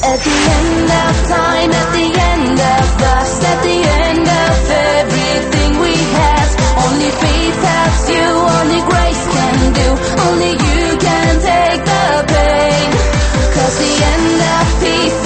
At the end of time, at the end of us, at the end of everything we have, only faith helps you, only grace can do, only you can take the pain. 'Cause the end of peace